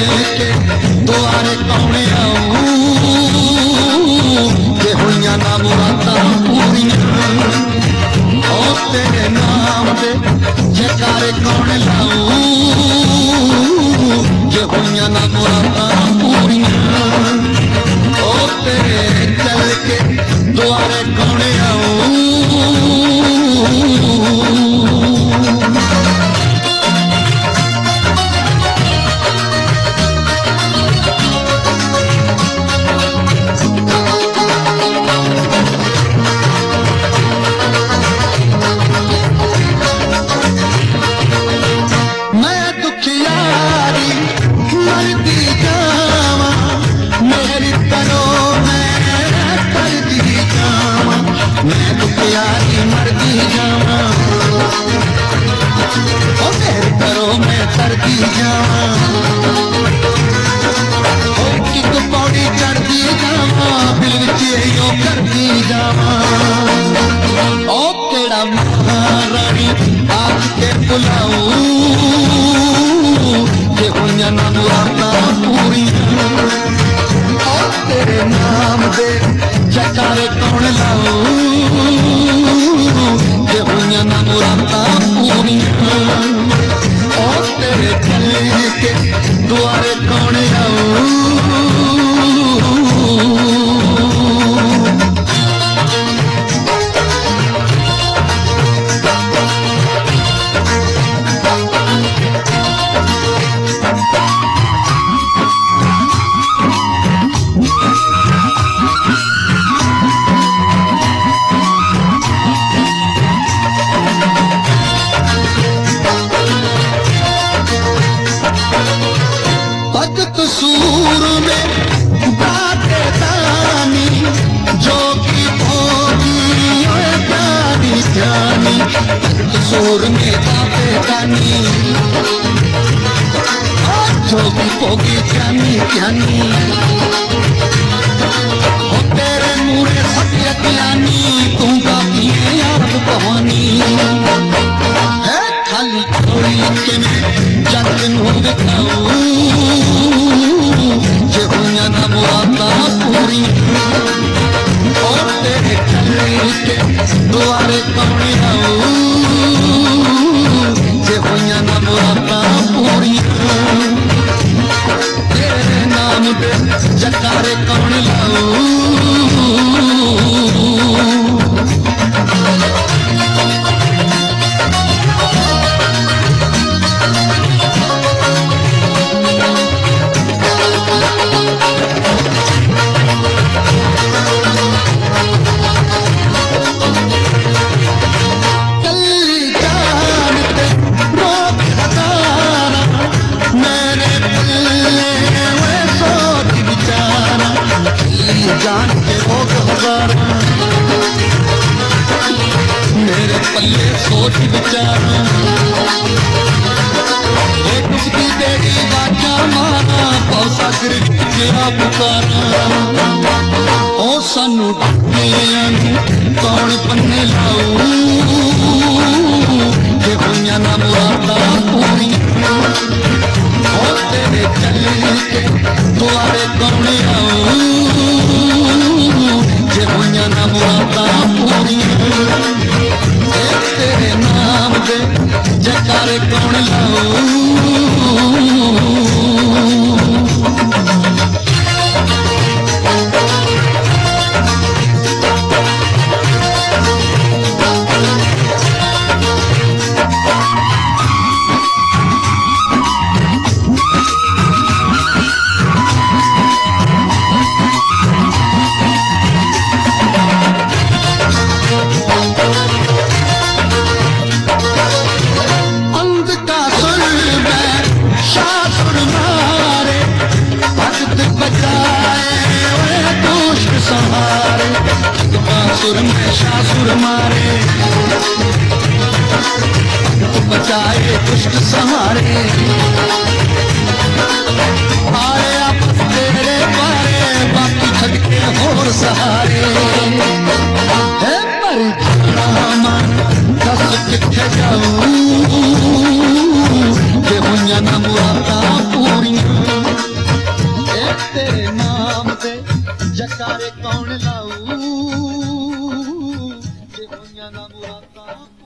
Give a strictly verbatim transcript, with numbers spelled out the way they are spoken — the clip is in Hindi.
के दुआरे कौन आऊं जे हुइयां ना मुरादां पूरियां ओ तेरे नाम दे जयकारे कौन लाऊं जे हुइयां ना मुरादां पूरियां ओ तेरे चल के दुआरे कौन आऊं। तेरे नाम दे जयकारे कौन लाऊं जे हुइयां ना मुरादां पूरियां ओ तेरे गले के दुआरे कौन आऊं। सूर में बाते दानी जोगी भोगी जानी जानी सूर में बाते दानी जोगी भोगी जानी जानी हो तेरे नूरे सतियत यानी तू गाती है याद कहानी है खाली कोई के में जग नू दिखाऊं जे हुइयां ना मुरादां पूरियां ओ तेरे गले के दुआरे कौन आऊं जे हुइयां ना मुरादां पूरियां तेरे नाम दे जयकारे कौन लाऊं। जान के भोग हजारा मेरे पल्ले सोच विचारा एक उसकी तेरी बाजा मारा पौसा गिर गया पुकारा ओ सानू कौन पन्ने लाऊं जे हुइयां ना मुरादां पूरियां ओ तेरे चल के दुआरे कौन आऊं जे हुइयां ना मुरादां पूरियां तेरे नाम दे जयकारे कौन लाऊं। सुर में शासुर मारे बचाए दुष्ट सहारे आए आप तेरे पारे बाकी छटके होर सहारे है पर जाना दस किथे जाऊं जे हुइयां ना मुरादां पूरियां ਜੈਕਾਰੇ ਕੌਣ ਲਾਊ ਜੇ ਹੋਈਆਂ ਨਾ ਮੁਰਾਦਾਂ